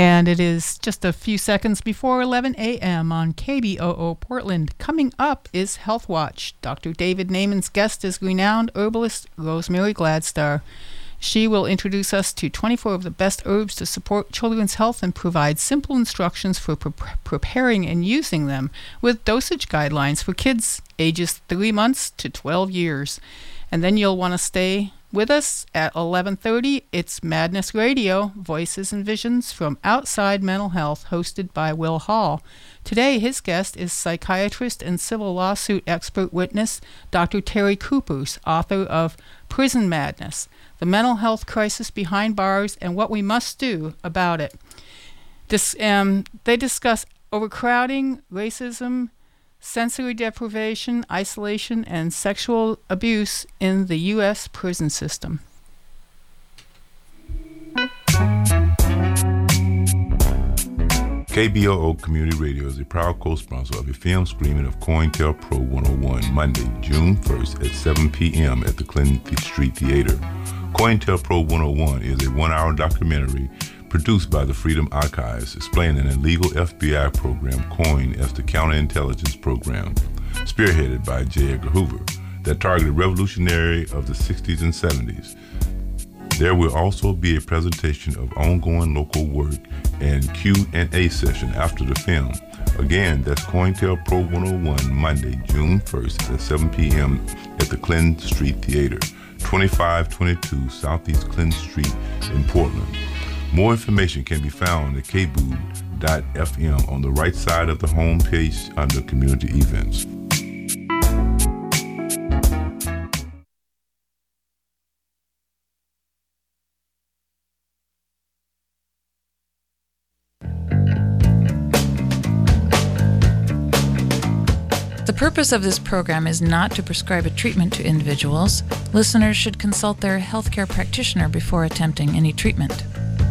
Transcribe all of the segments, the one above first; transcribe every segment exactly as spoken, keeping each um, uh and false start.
And it is just a few seconds before eleven a.m. on K B O O Portland. Coming up is Health Watch. Doctor David Naiman's guest is renowned herbalist Rosemary Gladstar. She will introduce us to twenty-four of the best herbs to support children's health and provide simple instructions for pre- preparing and using them, with dosage guidelines for kids ages three months to twelve years. And then you'll want to stay with us at eleven thirty. It's Madness Radio, Voices and Visions from Outside Mental Health, hosted by Will Hall. Today, his guest is psychiatrist and civil lawsuit expert witness Doctor Terry Kupers, author of Prison Madness, The Mental Health Crisis Behind Bars and What We Must Do About It. This, um, they discuss overcrowding, racism, sensory deprivation, isolation, and sexual abuse in the U S prison system. K B O O Community Radio is a proud co-sponsor of a film screening of COINTELPRO one oh one, Monday, June first at seven p.m. at the Clinton Street Theater. COINTELPRO one oh one is a one-hour documentary produced by the Freedom Archives, explaining an illegal F B I program coined as the Counterintelligence Program, spearheaded by J. Edgar Hoover, that targeted revolutionary of the sixties and seventies. There will also be a presentation of ongoing local work and Q and A session after the film. Again, that's COINTELPRO one oh one, Monday, June first at seven p.m. at the Clinton Street Theater, twenty-five twenty-two Southeast Clinton Street in Portland. More information can be found at k b o o dot f m on the right side of the home page under Community Events. The purpose of this program is not to prescribe a treatment to individuals. Listeners should consult their healthcare practitioner before attempting any treatment.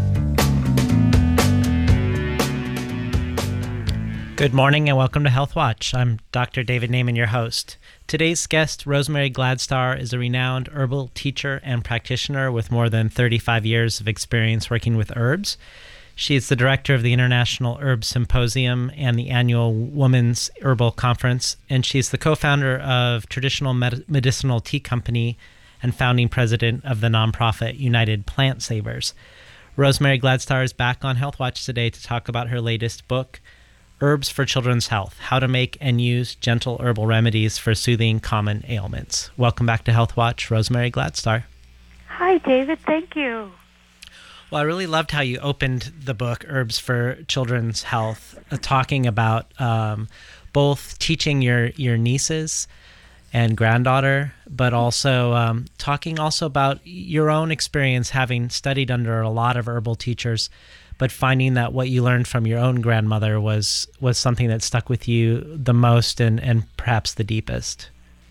Good morning and welcome to Health Watch. I'm Doctor David Naiman, your host. Today's guest, Rosemary Gladstar, is a renowned herbal teacher and practitioner with more than thirty-five years of experience working with herbs. She is the director of the International Herb Symposium and the annual Women's Herbal Conference, and she's the co-founder of Traditional Med- Medicinal Tea Company and founding president of the nonprofit United Plant Savers. Rosemary Gladstar is back on Health Watch today to talk about her latest book, Herbs for Children's Health, How to Make and Use Gentle Herbal Remedies for Soothing Common Ailments. Welcome back to Health Watch, Rosemary Gladstar. Hi, David. Thank you. Well, I really loved how you opened the book, Herbs for Children's Health, uh, talking about um, both teaching your, your nieces and granddaughter, but also um, talking also about your own experience having studied under a lot of herbal teachers, but finding that what you learned from your own grandmother was was something that stuck with you the most and, and perhaps the deepest.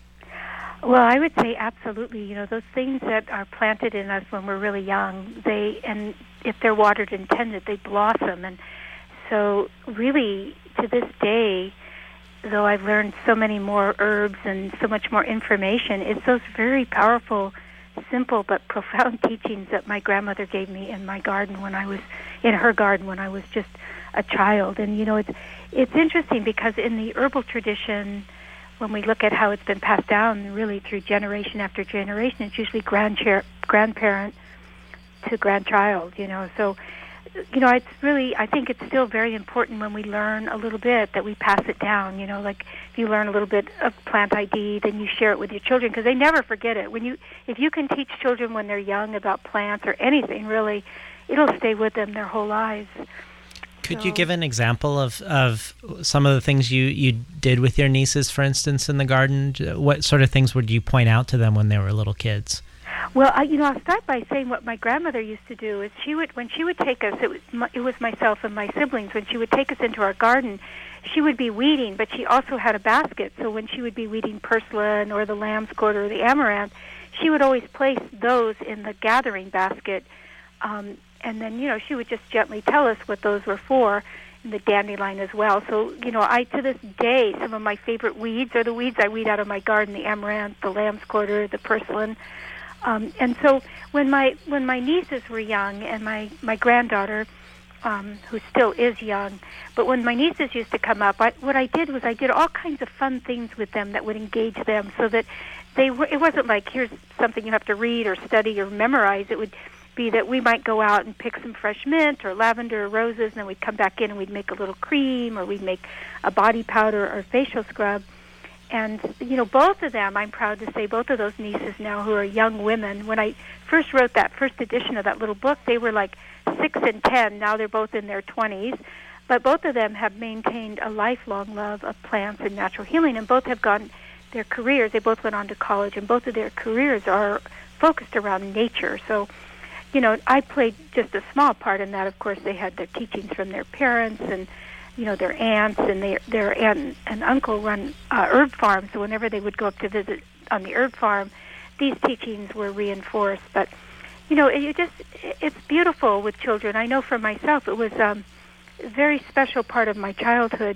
Well, I would say absolutely. You know, those things that are planted in us when we're really young, they, and if they're watered and tended, they blossom. And so really, to this day, though I've learned so many more herbs and so much more information, it's those very powerful, simple but profound teachings that my grandmother gave me in my garden when I was, in her garden when I was just a child. And, you know, it's it's interesting because in the herbal tradition, when we look at how it's been passed down really through generation after generation, it's usually grandcha- grandparent to grandchild, you know. So, you know, it's really, I think it's still very important when we learn a little bit that we pass it down, you know, like if you learn a little bit of plant I D, then you share it with your children because they never forget it. When you, if you can teach children when they're young about plants or anything, really, it'll stay with them their whole lives. Could you give an example of, of some of the things you, you did with your nieces, for instance, in the garden? What sort of things would you point out to them when they were little kids? Well, I, you know, I'll start by saying what my grandmother used to do is she would, when she would take us, it was, my, it was myself and my siblings, when she would take us into our garden, she would be weeding, but she also had a basket. So when she would be weeding purslane or the lamb's quarter or the amaranth, she would always place those in the gathering basket. Um, and then, you know, she would just gently tell us what those were for, and the dandelion as well. So, you know, I, to this day, some of my favorite weeds are the weeds I weed out of my garden, the amaranth, the lamb's quarter, the purslane. Um, and so when my when my nieces were young and my, my granddaughter, um, who still is young. But when my nieces used to come up, I, what I did was I did all kinds of fun things with them that would engage them, so that they were, it wasn't like, here's something you have to read or study or memorize. It would be that we might go out and pick some fresh mint or lavender or roses, and then we'd come back in and we'd make a little cream, or we'd make a body powder or facial scrub. And, you know, both of them, I'm proud to say, both of those nieces now who are young women, when I first wrote that first edition of that little book, they were like six and ten. Now they're both in their twenties. But both of them have maintained a lifelong love of plants and natural healing, and both have gone their careers. They both went on to college, and both of their careers are focused around nature. So, you know, I played just a small part in that. Of course, they had their teachings from their parents, and you know, their aunts and their their aunt and uncle run uh, herb farms. So whenever they would go up to visit on the herb farm, these teachings were reinforced. But you know, it, it just it's beautiful with children. I know for myself, it was um, a very special part of my childhood,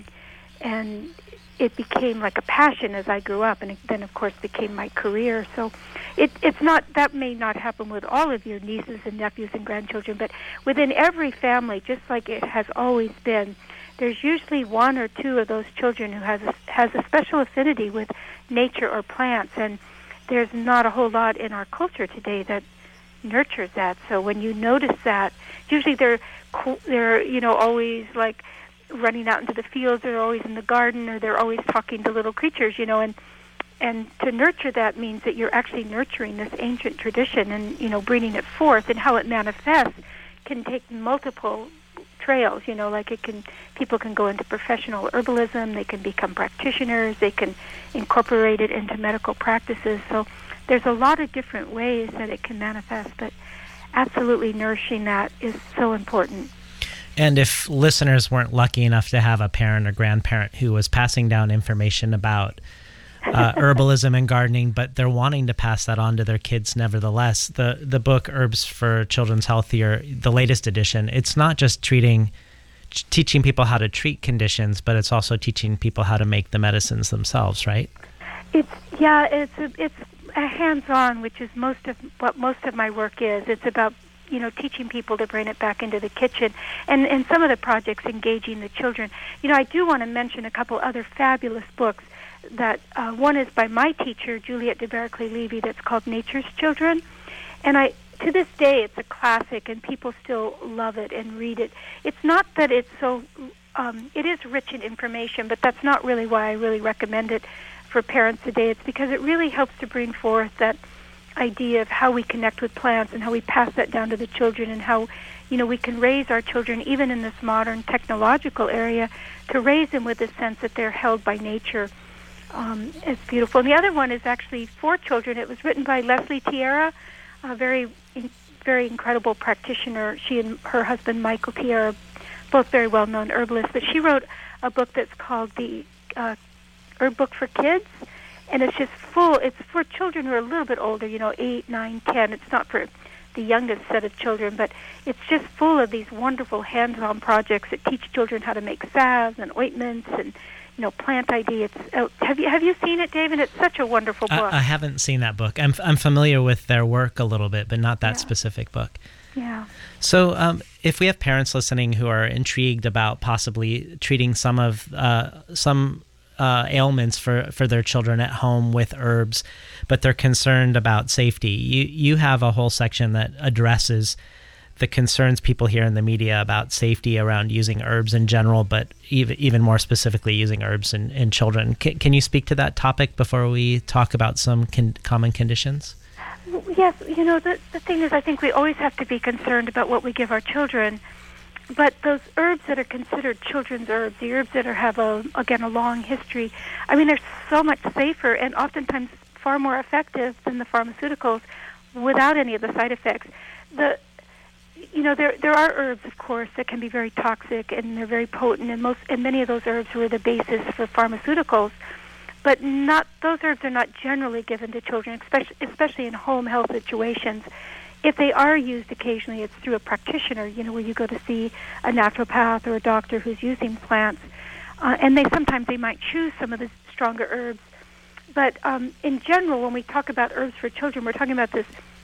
and it became like a passion as I grew up, and it then of course became my career. So it, it's not, that may not happen with all of your nieces and nephews and grandchildren, but within every family, just like it has always been, there's usually one or two of those children who has a, has a special affinity with nature or plants, and there's not a whole lot in our culture today that nurtures that. So when you notice that, usually they're they're you know always like running out into the fields, they're always in the garden, or they're always talking to little creatures, you know, and and to nurture that means that you're actually nurturing this ancient tradition and, you know, bringing it forth, and how it manifests can take multiple trails, you know, like it can, people can go into professional herbalism, they can become practitioners, they can incorporate it into medical practices. So there's a lot of different ways that it can manifest, but absolutely nourishing that is so important. And if listeners weren't lucky enough to have a parent or grandparent who was passing down information about uh, herbalism and gardening, but they're wanting to pass that on to their kids nevertheless, the the book Herbs for Children's Healthier, the latest edition, it's not just treating, teaching people how to treat conditions, but it's also teaching people how to make the medicines themselves, right? It's yeah, it's a, it's a hands-on, which is most of what most of my work is. It's about, you know, teaching people to bring it back into the kitchen, and and some of the projects engaging the children. You know, I do want to mention a couple other fabulous books. That uh, one is by my teacher, Juliet de Berkeley-Levy, that's called Nature's Children, and I to this day it's a classic, and people still love it and read it. It's not that it's so um, it is rich in information, but that's not really why I really recommend it for parents today. It's because it really helps to bring forth that idea of how we connect with plants and how we pass that down to the children, and how, you know, we can raise our children even in this modern technological area to raise them with the sense that they're held by nature. Um, it's beautiful. And the other one is actually for children. It was written by Leslie Tierra, a very, very incredible practitioner. She and her husband, Michael Tierra, both very well-known herbalists. But she wrote a book that's called the uh, Herb Book for Kids, and it's just full. It's for children who are a little bit older, you know, eight, nine, ten. It's not for the youngest set of children, but it's just full of these wonderful hands-on projects that teach children how to make salves and ointments and, you know, plant I D. It's uh, have you have you seen it, David? It's such a wonderful book. I, I haven't seen that book. I'm I'm familiar with their work a little bit, but not that yeah. specific book. Yeah. So, um, if we have parents listening who are intrigued about possibly treating some of uh, some uh, ailments for, for their children at home with herbs, but they're concerned about safety, you you have a whole section that addresses the concerns people hear in the media about safety around using herbs in general, but even even more specifically using herbs in, in children. Can, can you speak to that topic before we talk about some con- common conditions? Yes, you know, the, the thing is, I think we always have to be concerned about what we give our children, but those herbs that are considered children's herbs, the herbs that are, have, a, again, a long history, I mean, they're so much safer and oftentimes far more effective than the pharmaceuticals without any of the side effects. The You know, there there are herbs, of course, that can be very toxic, and they're very potent, and most and many of those herbs were the basis for pharmaceuticals. But not those herbs are not generally given to children, especially especially in home health situations. If they are used occasionally, it's through a practitioner, you know, where you go to see a naturopath or a doctor who's using plants, uh, and they sometimes they might choose some of the stronger herbs. But um, in general, when we talk about herbs for children, we're talking about this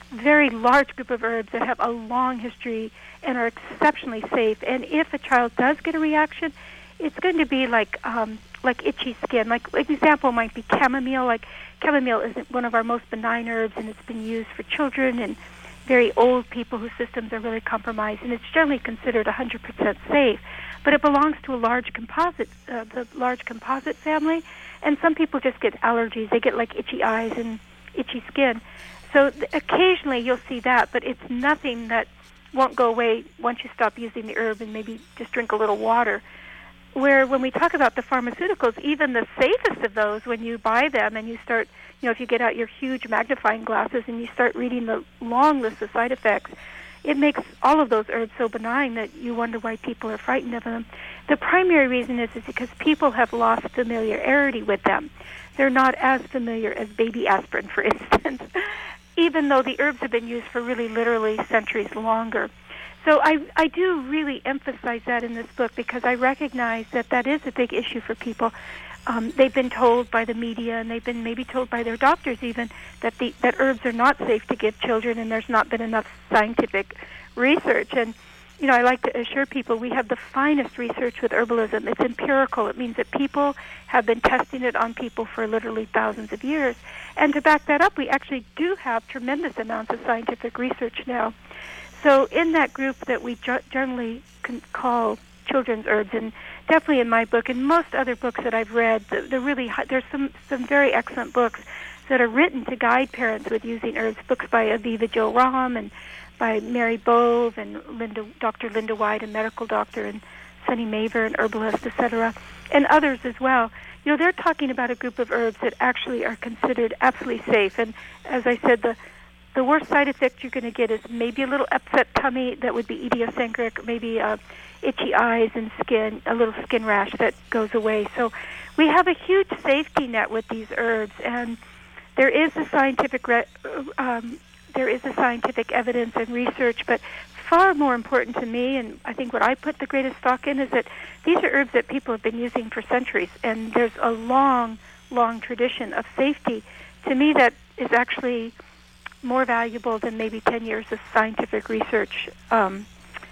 very large group of herbs that have a long history and are exceptionally safe. And if a child does get a reaction, it's going to be like um, like itchy skin. Like an example might be chamomile. Like chamomile is one of our most benign herbs, and it's been used for children and very old people whose systems are really compromised, and it's generally considered one hundred percent safe. But it belongs to a large composite, uh, the large composite family, and some people just get allergies. They get like itchy eyes and itchy skin. So th- occasionally you'll see that, but it's nothing that won't go away once you stop using the herb and maybe just drink a little water. Where when we talk about the pharmaceuticals, even the safest of those, when you buy them and you start, you know, if you get out your huge magnifying glasses and you start reading the long list of side effects, it makes all of those herbs so benign that you wonder why people are frightened of them. The primary reason is, is because people have lost familiarity with them. They're not as familiar as baby aspirin, for instance, even though the herbs have been used for really literally centuries longer. So I, I do really emphasize that in this book because I recognize that that is a big issue for people. Um, they've been told by the media, and they've been maybe told by their doctors even, that the that herbs are not safe to give children, and there's not been enough scientific research. And, you know, I like to assure people we have the finest research with herbalism. It's empirical. It means that people have been testing it on people for literally thousands of years. And to back that up, we actually do have tremendous amounts of scientific research now. So in that group that we ju- generally can call children's herbs, and definitely in my book and most other books that I've read, the, the really there's some, some very excellent books that are written to guide parents with using herbs, books by Aviva Jo Rahm and by Mary Bove and Linda, Doctor Linda White, a medical doctor, and Sunny Maver, an herbalist, et cetera, and others as well. You know, they're talking about a group of herbs that actually are considered absolutely safe. And as I said, the The worst side effect you're going to get is maybe a little upset tummy that would be idiosyncratic, maybe uh, itchy eyes and skin, a little skin rash that goes away. So we have a huge safety net with these herbs, and there is a scientific re- um, there is a scientific evidence and research, but far more important to me, and I think what I put the greatest stock in, is that these are herbs that people have been using for centuries, and there's a long, long tradition of safety. To me, that is actually more valuable than maybe ten years of scientific research. Um,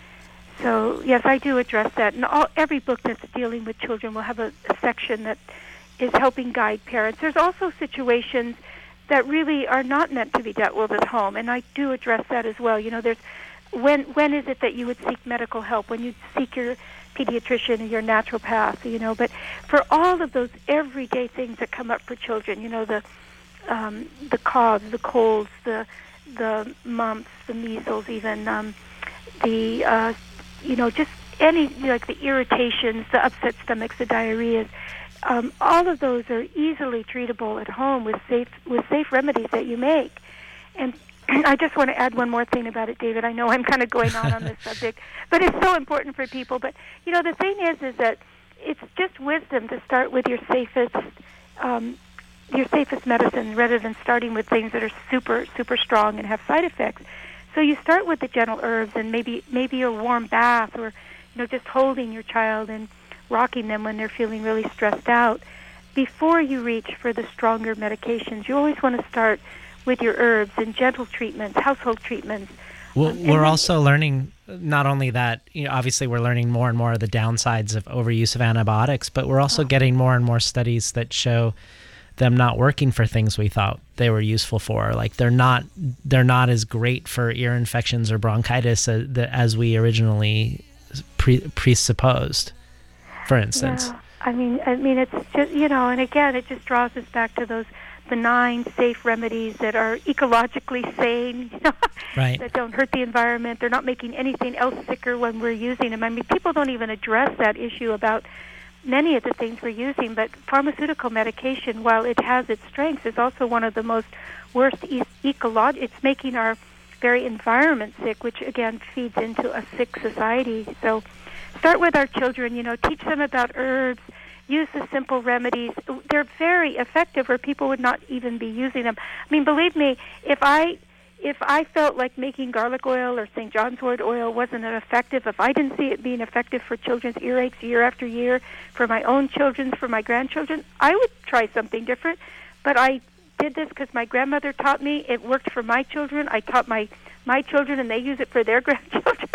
so, yes, I do address that. And all, every book that's dealing with children will have a, a section that is helping guide parents. There's also situations that really are not meant to be dealt with at home, and I do address that as well. You know, there's when when is it that you would seek medical help? When you seek your pediatrician or your naturopath, you know. But for all of those everyday things that come up for children, you know, the Um, the coughs, the colds, the the mumps, the measles, even um, the uh, you know just any you know, like the irritations, the upset stomachs, the diarrheas. Um, all of those are easily treatable at home with safe with safe remedies that you make. And I just want to add one more thing about it, David. I know I'm kind of going on on this subject, but it's so important for people. But you know, the thing is, is that it's just wisdom to start with your safest. Um, your safest medicine rather than starting with things that are super, super strong and have side effects. So you start with the gentle herbs and maybe maybe a warm bath, or you know just holding your child and rocking them when they're feeling really stressed out before you reach for the stronger medications. You always want to start with your herbs and gentle treatments, household treatments. Well, um, we're then, also learning not only that, you know, obviously we're learning more and more of the downsides of overuse of antibiotics, but we're also oh. getting more and more studies that show them not working for things we thought they were useful for. Like they're not they're not as great for ear infections or bronchitis as, as we originally pre, presupposed, for instance. Yeah, I mean, I mean, it's just, you know, and again, it just draws us back to those benign, safe remedies that are ecologically sane, you know, right. that don't hurt the environment. They're not making anything else sicker when we're using them. I mean, people don't even address that issue about many of the things we're using, but pharmaceutical medication, while it has its strengths, is also one of the most worst e- ecological. It's making our very environment sick, which again feeds into a sick society. So start with our children, you know, teach them about herbs, use the simple remedies. They're very effective, or people would not even be using them. I mean, believe me, if I If I felt like making garlic oil or Saint John's wort oil wasn't effective, if I didn't see it being effective for children's earaches year after year, for my own children's, for my grandchildren, I would try something different. But I did this because my grandmother taught me. It worked for my children. I taught my, my children, and they use it for their grandchildren.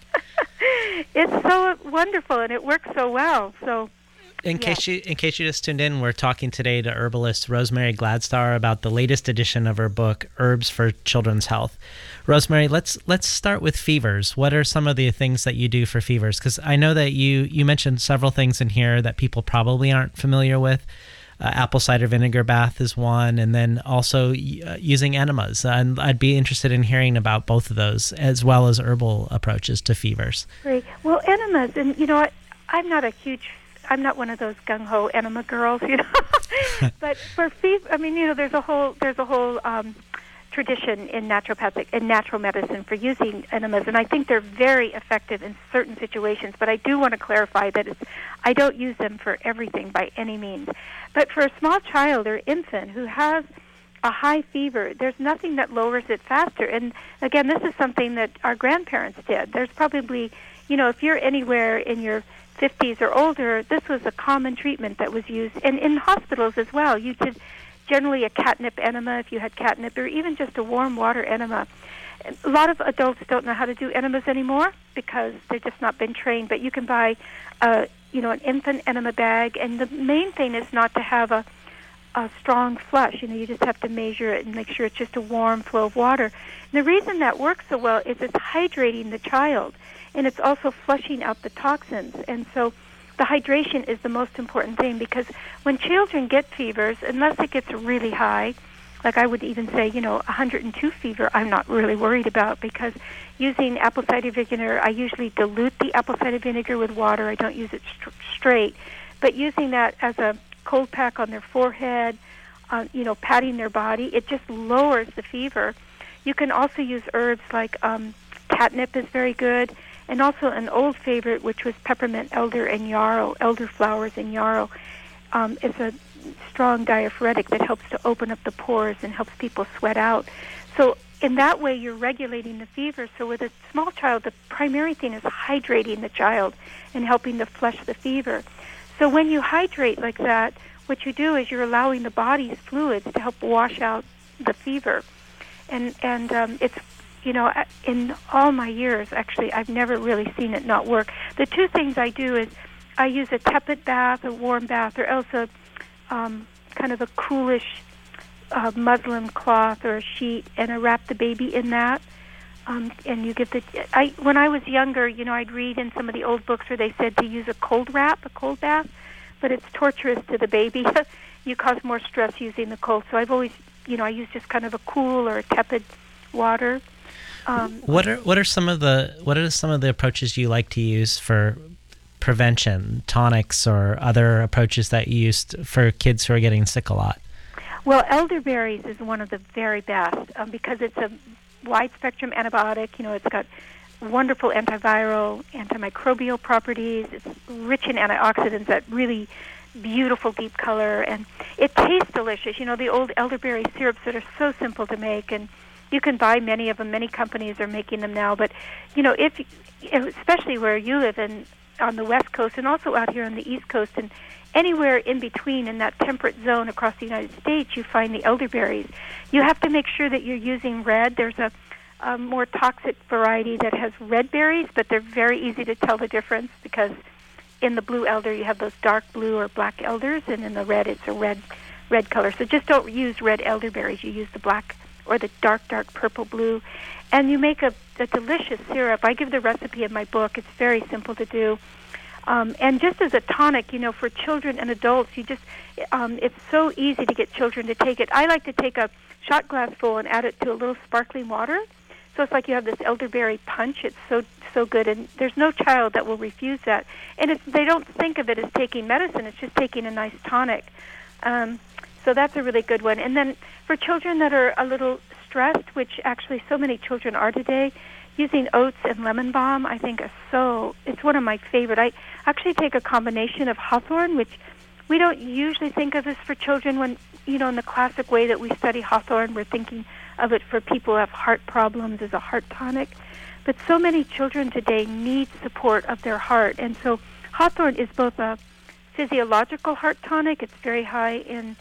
It's so wonderful, and it works so well. So, in yeah. case you in case you just tuned in, we're talking today to herbalist Rosemary Gladstar about the latest edition of her book, Herbs for Children's Health. Rosemary, let's let's start with fevers. What are some of the things that you do for fevers? Because I know that you you mentioned several things in here that people probably aren't familiar with. Uh, apple cider vinegar bath is one, and then also uh, using enemas. And I'd be interested in hearing about both of those, as well as herbal approaches to fevers. Great. Well, enemas, and you know, I, I'm not a huge, I'm not one of those gung-ho enema girls, you know. But for fever, I mean, you know, there's a whole, there's a whole um, tradition in naturopathic, in natural medicine for using enemas, and I think they're very effective in certain situations. But I do want to clarify that it's, I don't use them for everything by any means. But for a small child or infant who has a high fever, there's nothing that lowers it faster. And again, this is something that our grandparents did. There's probably, you know, if you're anywhere in your fifties or older, this was a common treatment that was used. And in hospitals as well, you did generally a catnip enema if you had catnip, or even just a warm water enema. A lot of adults don't know how to do enemas anymore because they've just not been trained. But you can buy a you know, an infant enema bag, and the main thing is not to have a, a strong flush. You know, you just have to measure it and make sure it's just a warm flow of water. And the reason that works so well is it's hydrating the child, and it's also flushing out the toxins. And so the hydration is the most important thing, because when children get fevers, unless it gets really high, like I would even say, you know, one hundred two fever, I'm not really worried about, because using apple cider vinegar, I usually dilute the apple cider vinegar with water. I don't use it st- straight. But using that as a cold pack on their forehead, uh, you know, patting their body, it just lowers the fever. You can also use herbs like um, catnip is very good, and also an old favorite, which was peppermint, elder, and yarrow, elderflowers and yarrow. Um, it's a strong diaphoretic that helps to open up the pores and helps people sweat out. So in that way, you're regulating the fever. So with a small child, the primary thing is hydrating the child and helping to flush the fever. So when you hydrate like that, what you do is you're allowing the body's fluids to help wash out the fever. And and um, it's, you know, in all my years, actually, I've never really seen it not work. The two things I do is I use a tepid bath, a warm bath, or else a um, kind of a coolish uh, muslin cloth or a sheet, and I wrap the baby in that. Um, and you give the. I when I was younger, you know, I'd read in some of the old books where they said to use a cold wrap, a cold bath, but it's torturous to the baby. You cause more stress using the cold. So I've always, you know, I use just kind of a cool or a tepid water. Um, what are what are some of the what are some of the approaches you like to use for prevention, tonics, or other approaches that you use for kids who are getting sick a lot? Well, elderberries is one of the very best um, because it's a wide-spectrum antibiotic. You know, it's got wonderful antiviral, antimicrobial properties. It's rich in antioxidants, that really beautiful deep color, and it tastes delicious. You know, the old elderberry syrups that are so simple to make, and you can buy many of them. Many companies are making them now. But, you know, if especially where you live in on the West Coast, and also out here on the East Coast, and anywhere in between in that temperate zone across the United States, you find the elderberries. You have to make sure that you're using red. There's a, a more toxic variety that has red berries, but they're very easy to tell the difference, because in the blue elder you have those dark blue or black elders, and in the red it's a red red color. So just don't use red elderberries. You use the black or the dark, dark purple blue. And you make a, a delicious syrup. I give the recipe in my book. It's very simple to do. Um, and just as a tonic, you know, for children and adults, you just, um, it's so easy to get children to take it. I like to take a shot glass full and add it to a little sparkling water. So it's like you have this elderberry punch. It's so so good, and there's no child that will refuse that. And it's, they don't think of it as taking medicine. It's just taking a nice tonic. Um, so that's a really good one. And then for children that are a little stressed, which actually so many children are today, using oats and lemon balm, I think, is so, it's one of my favorite. I actually take a combination of hawthorn, which we don't usually think of as for children when, you know, in the classic way that we study hawthorn, we're thinking of it for people who have heart problems as a heart tonic. But so many children today need support of their heart. And so hawthorn is both a physiological heart tonic. It's very high in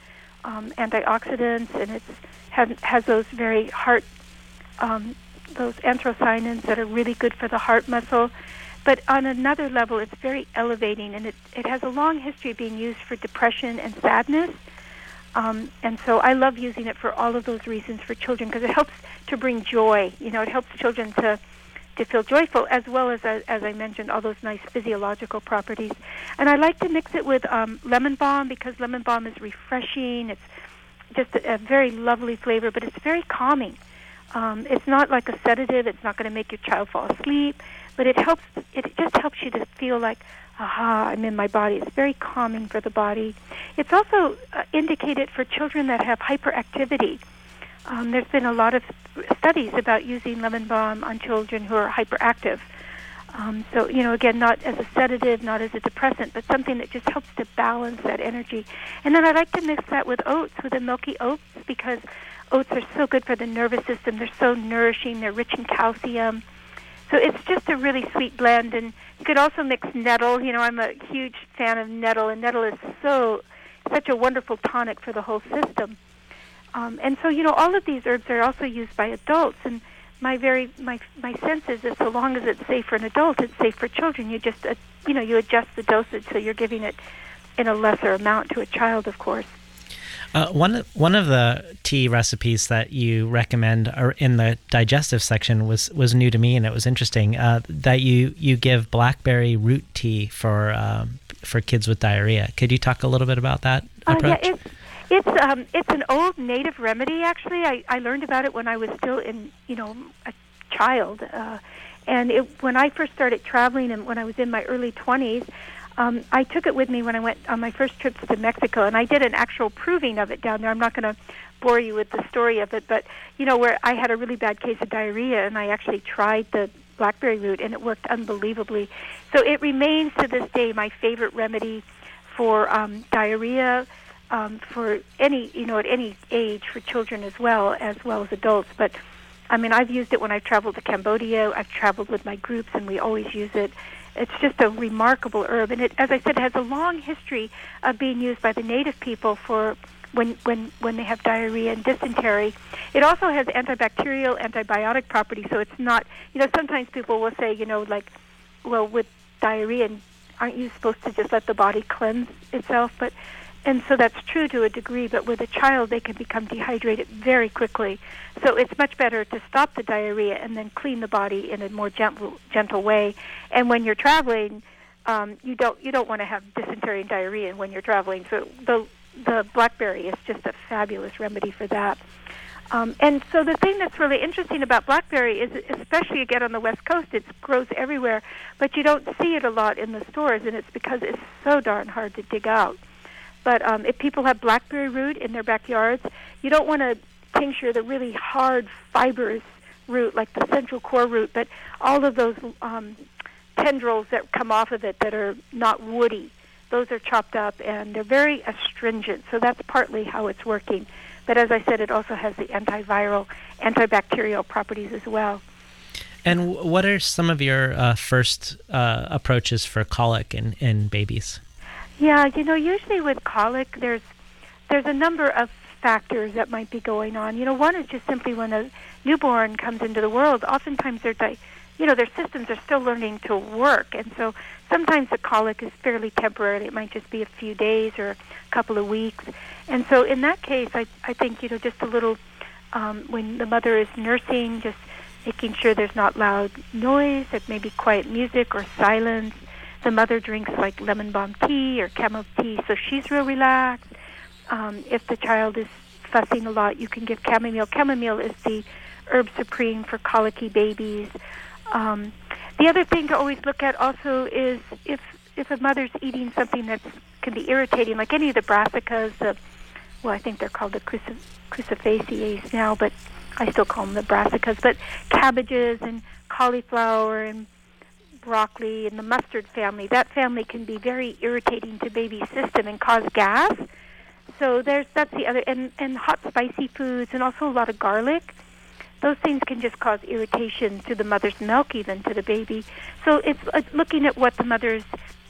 um, antioxidants, and it's has, has those very heart, um, those anthocyanins that are really good for the heart muscle. But on another level, it's very elevating, and it, it has a long history of being used for depression and sadness. Um, and so I love using it for all of those reasons for children, because it helps to bring joy. You know, it helps children to to feel joyful, as well as, as, as I mentioned, all those nice physiological properties. And I like to mix it with um, lemon balm, because lemon balm is refreshing. It's just a, a very lovely flavor, but it's very calming. Um, it's not like a sedative. It's not going to make your child fall asleep, but it helps. It just helps you to feel like, aha, I'm in my body. It's very calming for the body. It's also uh, indicated for children that have hyperactivity. Um, there's been a lot of studies about using lemon balm on children who are hyperactive. Um, so, you know, again, not as a sedative, not as a depressant, but something that just helps to balance that energy. And then I like to mix that with oats, with the milky oats, because oats are so good for the nervous system. They're so nourishing. They're rich in calcium. So it's just a really sweet blend. And you could also mix nettle. You know, I'm a huge fan of nettle, and nettle is so such a wonderful tonic for the whole system. Um, and so, you know, all of these herbs are also used by adults. And my very my my sense is that so long as it's safe for an adult, it's safe for children. You just uh, you know you adjust the dosage so you're giving it in a lesser amount to a child, of course. Uh, one one of the tea recipes that you recommend are in the digestive section was, was new to me, and it was interesting uh, that you, you give blackberry root tea for um, for kids with diarrhea. Could you talk a little bit about that approach? Uh, yeah, it's it's um it's an old native remedy. Actually, I, I learned about it when I was still in you know a child, uh, and it, when I first started traveling and when I was in my early twenties. Um, I took it with me when I went on my first trips to Mexico, and I did an actual proving of it down there. I'm not going to bore you with the story of it, but, you know, where I had a really bad case of diarrhea, and I actually tried the blackberry root, and it worked unbelievably. So it remains to this day my favorite remedy for um, diarrhea, um, for any, you know, at any age, for children as well, as well as adults. But, I mean, I've used it when I've traveled to Cambodia. I've traveled with my groups, and we always use it. It's just a remarkable herb, and it, as I said, has a long history of being used by the native people for when when when they have diarrhea and dysentery. It also has antibacterial, antibiotic properties, so it's not, you know, sometimes people will say, you know, like, well, with diarrhea, aren't you supposed to just let the body cleanse itself? But and so that's true to a degree, but with a child, they can become dehydrated very quickly. So it's much better to stop the diarrhea and then clean the body in a more gentle, gentle way. And when you're traveling, um, you don't you don't want to have dysentery and diarrhea when you're traveling. So the the blackberry is just a fabulous remedy for that. Um, and so the thing that's really interesting about blackberry is, especially again on the West Coast, it grows everywhere, but you don't see it a lot in the stores, and it's because it's so darn hard to dig out. But um, if people have blackberry root in their backyards, you don't want to tincture the really hard, fibrous root like the central core root, but all of those um, tendrils that come off of it that are not woody, those are chopped up, and they're very astringent, so that's partly how it's working. But as I said, it also has the antiviral, antibacterial properties as well. And what are some of your uh, first uh, approaches for colic in, in babies? Yeah, you know, usually with colic, there's there's a number of factors that might be going on. You know, one is just simply when a newborn comes into the world, oftentimes their, di- you know, their systems are still learning to work, and so sometimes the colic is fairly temporary. It might just be a few days or a couple of weeks, and so in that case, I I think you know just a little um, when the mother is nursing, just making sure there's not loud noise, that maybe quiet music or silence. The mother drinks like lemon balm tea or chamomile tea, so she's real relaxed. Um, if the child is fussing a lot, you can give chamomile. Chamomile is the herb supreme for colicky babies. Um, the other thing to always look at also is if if a mother's eating something that can be irritating, like any of the brassicas, the, well, I think they're called the crucif- cruciferaceae now, but I still call them the brassicas, but cabbages and cauliflower and broccoli and the mustard family, that family can be very irritating to baby's system and cause gas. So there's that's the other, and, and hot spicy foods and also a lot of garlic. Those things can just cause irritation to the mother's milk, even to the baby. So it's uh, looking at what the mother's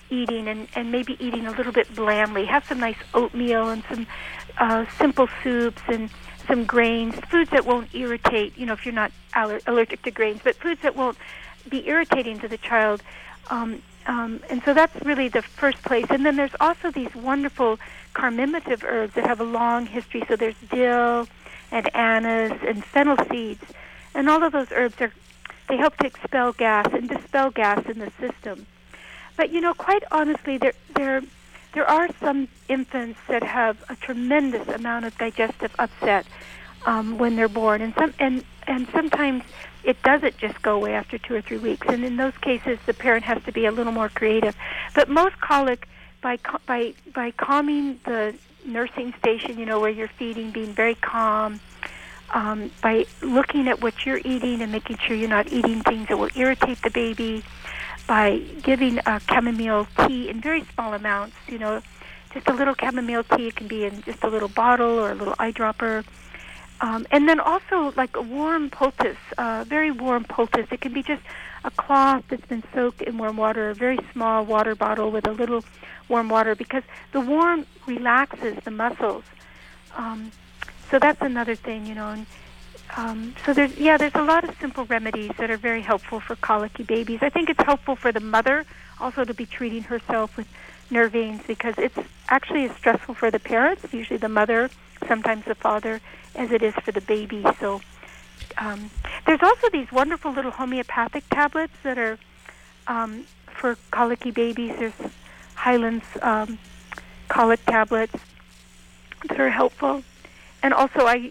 eating and, and maybe eating a little bit blandly. Have some nice oatmeal and some uh, simple soups and some grains, foods that won't irritate, you know, if you're not aller- allergic to grains, but foods that won't be irritating to the child. Um, um, and so that's really the first place. And then there's also these wonderful carminative herbs that have a long history. So there's dill and anise and fennel seeds. And all of those herbs, are they help to expel gas and dispel gas in the system. But, you know, quite honestly, there there there are some infants that have a tremendous amount of digestive upset um, when they're born. And some and, and sometimes it doesn't just go away after two or three weeks. And in those cases, the parent has to be a little more creative. But most colic, by by by calming the nursing station, you know, where you're feeding, being very calm, um, by looking at what you're eating and making sure you're not eating things that will irritate the baby, by giving a chamomile tea in very small amounts, you know, just a little chamomile tea. It can be in just a little bottle or a little eyedropper. Um, and then also like a warm poultice, uh, very warm poultice. It can be just a cloth that's been soaked in warm water, a very small water bottle with a little warm water, because the warm relaxes the muscles. Um, so that's another thing, you know. And, um, so there's, yeah, there's a lot of simple remedies that are very helpful for colicky babies. I think it's helpful for the mother also to be treating herself with Nervanes, because it's actually as stressful for the parents, usually the mother, sometimes the father, as it is for the baby. So um, there's also these wonderful little homeopathic tablets that are um, for colicky babies. There's Highlands um, colic tablets that are helpful. And also I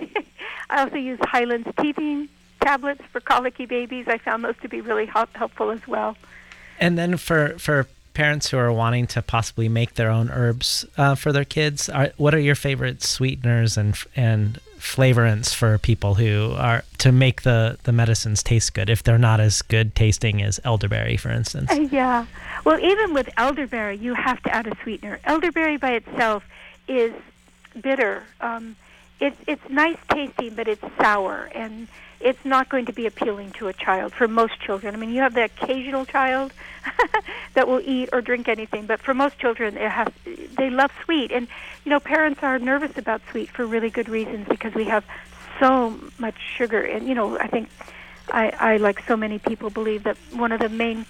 I also use Highlands teething tablets for colicky babies. I found those to be really help- helpful as well. And then for, for parents who are wanting to possibly make their own herbs uh, for their kids, are, what are your favorite sweeteners and and flavorants for people who are to make the, the medicines taste good if they're not as good tasting as elderberry, for instance? Uh, yeah. Well, even with elderberry, you have to add a sweetener. Elderberry by itself is bitter. Um, it's it's nice tasting, but it's sour, and it's not going to be appealing to a child, for most children. I mean, you have the occasional child that will eat or drink anything, but for most children, it has, they love sweet. And, you know, parents are nervous about sweet for really good reasons, because we have so much sugar. And, you know, I think I, I, like so many people, believe that one of the main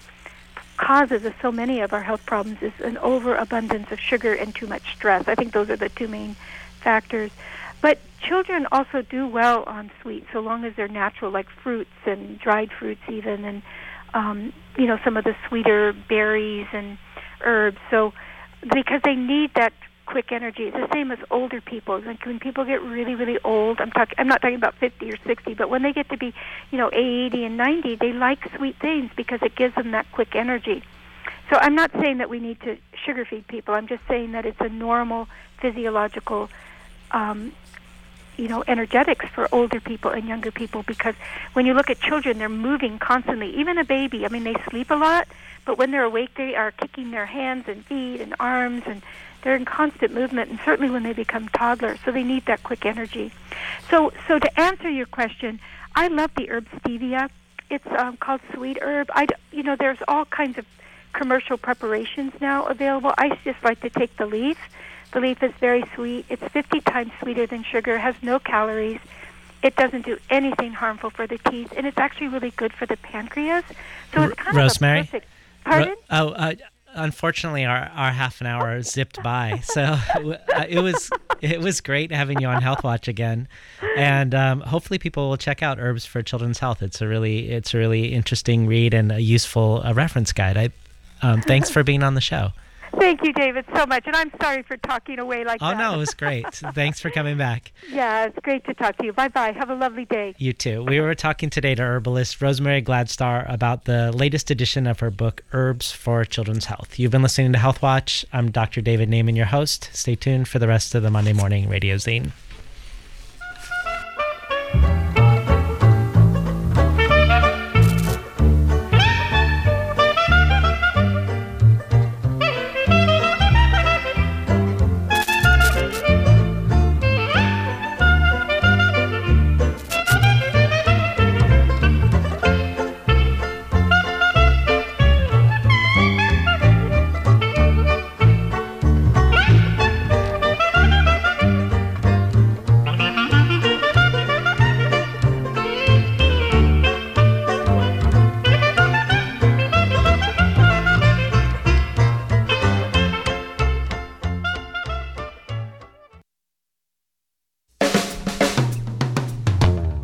causes of so many of our health problems is an overabundance of sugar and too much stress. I think those are the two main factors. But children also do well on sweet, so long as they're natural, like fruits and dried fruits even, and, um, you know, some of the sweeter berries and herbs. So because they need that quick energy. It's the same as older people. Like when people get really, really old, I'm talking, I'm not talking about fifty or sixty, but when they get to be, you know, eighty and ninety, they like sweet things because it gives them that quick energy. So I'm not saying that we need to sugar feed people. I'm just saying that it's a normal physiological um you know, energetics for older people and younger people, because when you look at children, they're moving constantly. Even a baby, I mean, they sleep a lot, but when they're awake, they are kicking their hands and feet and arms, and they're in constant movement, and certainly when they become toddlers, so they need that quick energy. So so to answer your question, I love the herb stevia. It's um, called sweet herb. I, you know, there's all kinds of commercial preparations now available. I just like to take the leaf. The leaf is very sweet. It's fifty times sweeter than sugar, has no calories. It doesn't do anything harmful for the teeth, and it's actually really good for the pancreas. So it's kind Rosemary? of a perfect... Pardon? Ro- oh, uh, unfortunately, our, our half an hour zipped by. So uh, it was it was great having you on Health Watch again, and um, hopefully people will check out Herbs for Children's Health. It's a really it's a really interesting read and a useful uh, reference guide. I um, thanks for being on the show. Thank you, David, so much. And I'm sorry for talking away like oh, that. Oh, no, it was great. Thanks for coming back. Yeah, it's great to talk to you. Bye-bye. Have a lovely day. You too. We were talking today to herbalist Rosemary Gladstar about the latest edition of her book, Herbs for Children's Health. You've been listening to Health Watch. I'm Doctor David Naiman, your host. Stay tuned for the rest of the Monday Morning Radio Zine.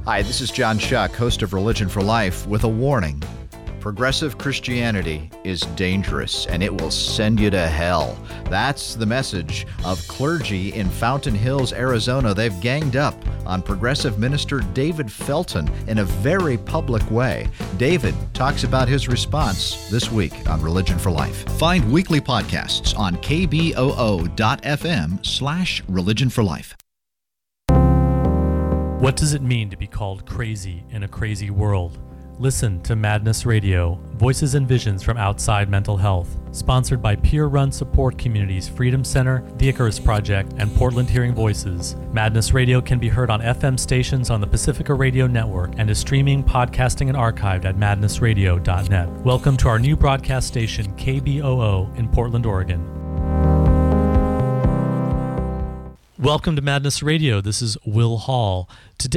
Hi, this is John Shuck, host of Religion for Life, with a warning. Progressive Christianity is dangerous, and it will send you to hell. That's the message of clergy in Fountain Hills, Arizona. They've ganged up on progressive minister David Felton in a very public way. David talks about his response this week on Religion for Life. Find weekly podcasts on kboo.fm slash Religion for Life. What does it mean to be called crazy in a crazy world? Listen to Madness Radio, Voices and Visions from Outside Mental Health, sponsored by peer-run support communities Freedom Center, The Icarus Project, and Portland Hearing Voices. Madness Radio can be heard on F M stations on the Pacifica Radio Network and is streaming, podcasting, and archived at madness radio dot net. Welcome to our new broadcast station, K B O O, in Portland, Oregon. Welcome to Madness Radio. This is Will Hall. Today